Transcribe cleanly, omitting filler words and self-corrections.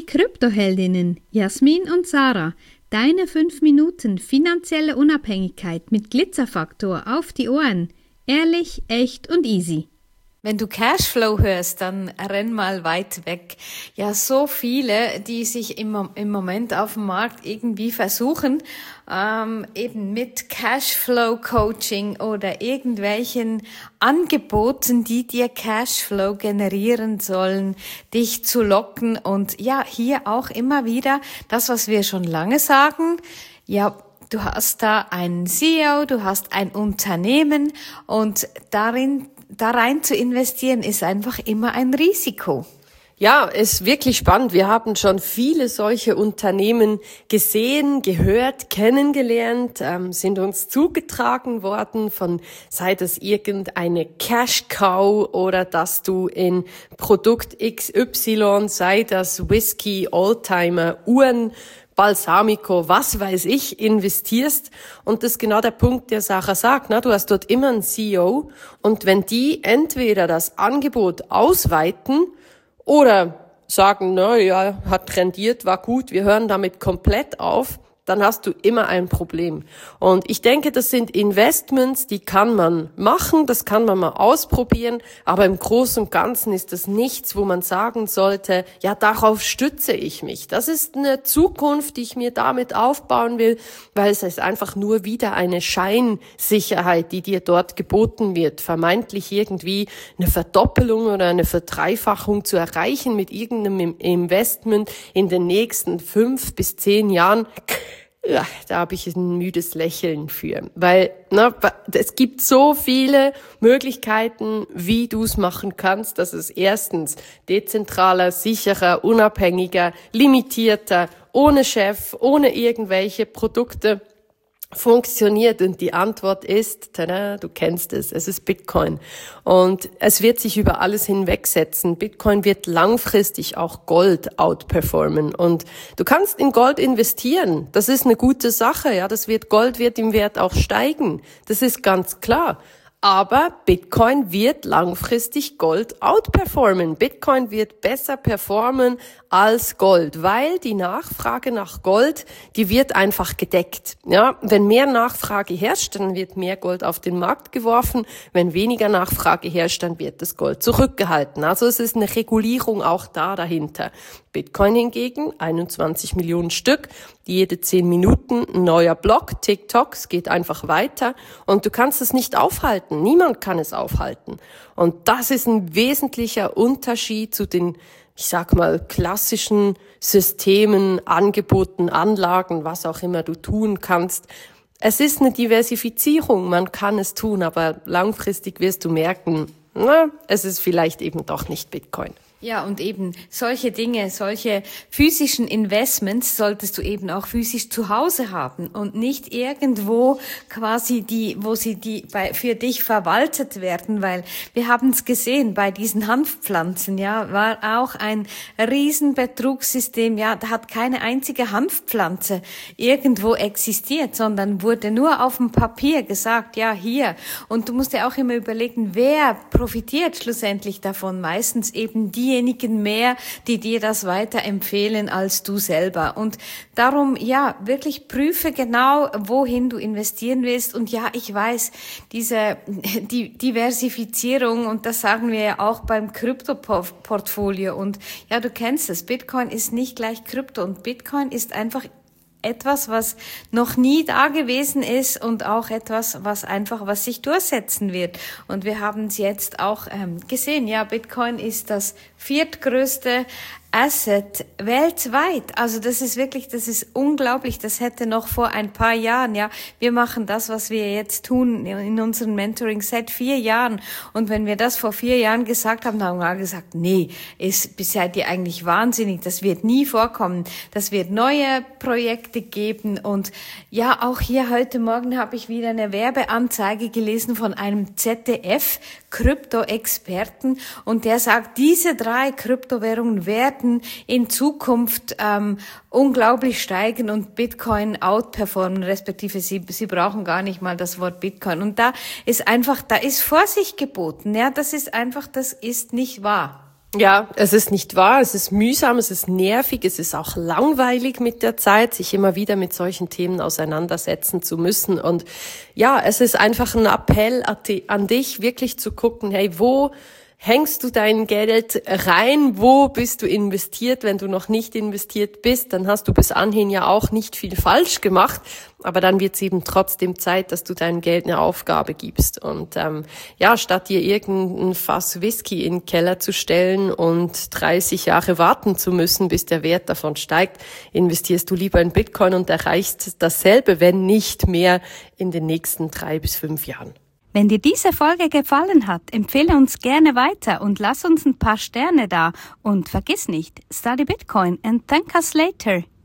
Kryptoheldinnen Jasmin und Sarah, deine 5 Minuten finanzielle Unabhängigkeit mit Glitzerfaktor auf die Ohren. Ehrlich, echt und easy. Wenn du Cashflow hörst, dann renn mal weit weg. Ja, so viele, die sich im Moment auf dem Markt irgendwie versuchen, eben mit Cashflow-Coaching oder irgendwelchen Angeboten, die dir Cashflow generieren sollen, dich zu locken. Und ja, hier auch immer wieder das, was wir schon lange sagen, ja, du hast da einen CEO, du hast ein Unternehmen und da rein zu investieren ist einfach immer ein Risiko. Ja, ist wirklich spannend. Wir haben schon viele solche Unternehmen gesehen, gehört, kennengelernt, sind uns zugetragen worden sei das irgendeine Cash-Cow oder dass du in Produkt XY, sei das Whisky, Oldtimer, Uhren, Balsamico, was weiß ich, investierst. Und das ist genau der Punkt, der Sarah sagt. Du hast dort immer einen CEO und wenn die entweder das Angebot ausweiten oder sagen, ja, hat rendiert, war gut, wir hören damit komplett auf, dann hast du immer ein Problem. Und ich denke, das sind Investments, die kann man machen, das kann man mal ausprobieren, aber im Großen und Ganzen ist das nichts, wo man sagen sollte, ja, darauf stütze ich mich. Das ist eine Zukunft, die ich mir damit aufbauen will, weil es ist einfach nur wieder eine Scheinsicherheit, die dir dort geboten wird, vermeintlich irgendwie eine Verdoppelung oder eine Verdreifachung zu erreichen mit irgendeinem Investment in den nächsten 5 bis 10 Jahren. Ja, da habe ich ein müdes Lächeln für, weil es gibt so viele Möglichkeiten, wie du es machen kannst, dass es erstens dezentraler, sicherer, unabhängiger, limitierter, ohne Chef, ohne irgendwelche Produkte funktioniert. Und die Antwort ist, tada, du kennst es ist Bitcoin. Und es wird sich über alles hinwegsetzen. Bitcoin wird langfristig auch Gold outperformen. Und du kannst in Gold investieren. Das ist eine gute Sache, ja. Gold wird im Wert auch steigen. Das ist ganz klar. Aber Bitcoin wird langfristig Gold outperformen. Bitcoin wird besser performen als Gold, weil die Nachfrage nach Gold, die wird einfach gedeckt. Ja, wenn mehr Nachfrage herrscht, dann wird mehr Gold auf den Markt geworfen. Wenn weniger Nachfrage herrscht, dann wird das Gold zurückgehalten. Also es ist eine Regulierung auch dahinter. Bitcoin hingegen, 21 Millionen Stück, jede 10 Minuten ein neuer Block, TikTok, es geht einfach weiter und du kannst es nicht aufhalten. Niemand kann es aufhalten. Und das ist ein wesentlicher Unterschied zu den, ich sag mal, klassischen Systemen, Angeboten, Anlagen, was auch immer du tun kannst. Es ist eine Diversifizierung, man kann es tun, aber langfristig wirst du merken, es ist vielleicht eben doch nicht Bitcoin. Ja, und eben solche Dinge, solche physischen Investments solltest du eben auch physisch zu Hause haben und nicht irgendwo quasi für dich verwaltet werden, weil wir haben es gesehen bei diesen Hanfpflanzen, ja, war auch ein Riesenbetrugssystem, ja, da hat keine einzige Hanfpflanze irgendwo existiert, sondern wurde nur auf dem Papier gesagt, ja, hier. Und du musst dir auch immer überlegen, wer profitiert schlussendlich davon? Meistens eben diejenigen mehr, die dir das weiterempfehlen als du selber. Und darum, ja, wirklich prüfe genau, wohin du investieren willst. Und ja, ich weiß, die Diversifizierung, und das sagen wir ja auch beim Krypto-Portfolio. Und ja, du kennst es, Bitcoin ist nicht gleich Krypto und Bitcoin ist einfach etwas, was noch nie da gewesen ist und auch etwas, was sich durchsetzen wird. Und wir haben es jetzt auch gesehen. Ja, Bitcoin ist das viertgrößte Asset weltweit. Also das ist unglaublich. Das hätte noch vor ein paar Jahren, ja, wir machen das, was wir jetzt tun in unserem Mentoring seit 4 Jahren. Und wenn wir das vor 4 Jahren gesagt haben, haben wir gesagt, nee, seid ihr eigentlich wahnsinnig. Das wird nie vorkommen. Das wird neue Projekte geben. Und ja, auch hier heute Morgen habe ich wieder eine Werbeanzeige gelesen von einem ZDF-Krypto-Experten. Und der sagt, diese 3 Kryptowährungen werden in Zukunft unglaublich steigen und Bitcoin outperformen, respektive sie brauchen gar nicht mal das Wort Bitcoin. Und da ist Vorsicht geboten. Ja, das ist nicht wahr. Ja, es ist nicht wahr, es ist mühsam, es ist nervig, es ist auch langweilig mit der Zeit, sich immer wieder mit solchen Themen auseinandersetzen zu müssen. Und ja, es ist einfach ein Appell an dich, wirklich zu gucken, hey, wo hängst du dein Geld rein? Wo bist du investiert? Wenn du noch nicht investiert bist, dann hast du bis anhin ja auch nicht viel falsch gemacht. Aber dann wird es eben trotzdem Zeit, dass du deinem Geld eine Aufgabe gibst. Und statt dir irgendein Fass Whisky in den Keller zu stellen und 30 Jahre warten zu müssen, bis der Wert davon steigt, investierst du lieber in Bitcoin und erreichst dasselbe, wenn nicht mehr, in den nächsten 3 bis 5 Jahren. Wenn dir diese Folge gefallen hat, empfehle uns gerne weiter und lass uns ein paar Sterne da. Und vergiss nicht, study Bitcoin and thank us later.